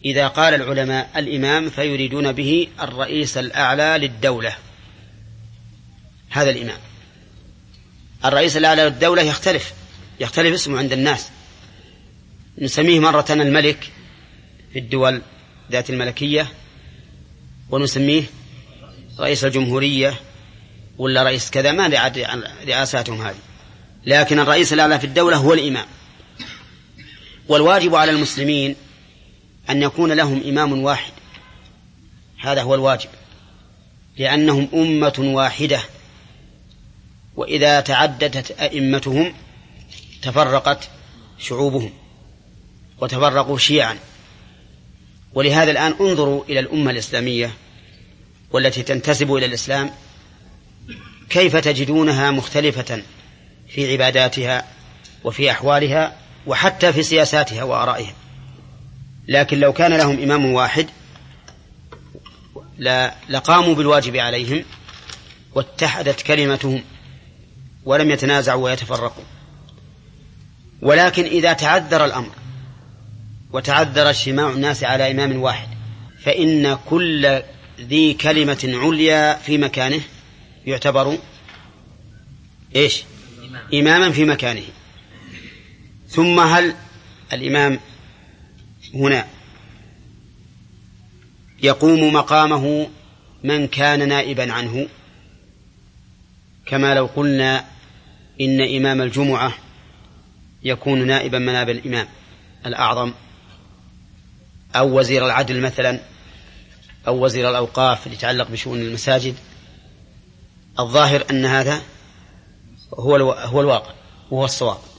إذا قال العلماء الإمام فيريدون به الرئيس الأعلى للدولة، هذا الإمام. الرئيس الأعلى للدولة يختلف اسمه عند الناس. نسميه مرة الملك في الدول ذات الملكية، ونسميه رئيس الجمهورية ولا رئيس كذا، ما رئاساتهم هذه، لكن الرئيس الأعلى في الدولة هو الإمام. والواجب على المسلمين أن يكون لهم إمام واحد، هذا هو الواجب، لأنهم أمة واحدة، وإذا تعددت أئمتهم تفرقت شعوبهم وتفرقوا شيعا. ولهذا الآن انظروا إلى الأمة الإسلامية والتي تنتسب إلى الإسلام، كيف تجدونها مختلفة في عباداتها وفي أحوالها وحتى في سياساتها وآرائها. لكن لو كان لهم إمام واحد لقاموا بالواجب عليهم واتحدت كلمتهم ولم يتنازعوا ويتفرقوا. ولكن إذا تعذر الأمر وتعذر اجتماع الناس على إمام واحد، فإن كل ذي كلمة عليا في مكانه يعتبر إماما في مكانه. ثم هل الإمام هنا يقوم مقامه من كان نائبا عنه، كما لو قلنا إن إمام الجمعة يكون نائبا مناب الإمام الأعظم، أو وزير العدل مثلا، أو وزير الأوقاف اللي يتعلق بشؤون المساجد؟ الظاهر أن هذا هو الواقع وهو الصواب.